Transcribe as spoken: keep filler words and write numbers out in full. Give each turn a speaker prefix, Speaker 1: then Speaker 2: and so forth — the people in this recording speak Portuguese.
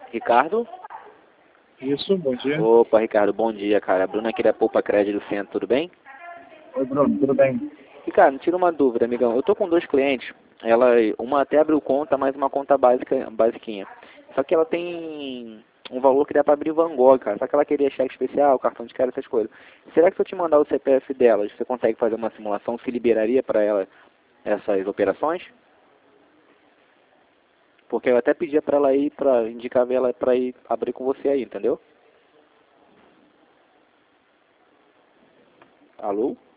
Speaker 1: Ricardo?
Speaker 2: Isso, bom dia.
Speaker 1: Opa, Ricardo, bom dia, cara. A Bruna aqui da Poupa Crédito do Centro, tudo bem?
Speaker 2: Oi, Bruno, tudo bem?
Speaker 1: Ricardo, tira uma dúvida, amigão. Eu tô com dois clientes. Ela, uma até abriu conta, mas uma conta básica, basiquinha. Só que ela tem um valor que dá pra abrir Van Gogh, cara. Só que ela queria cheque especial, cartão de crédito, essas coisas. Será que se eu te mandar o C P F delas, você consegue fazer uma simulação? Se liberaria pra ela essas operações? Porque eu até pedia pra ela ir, pra indicar ela pra ir abrir com você aí, entendeu? Alô?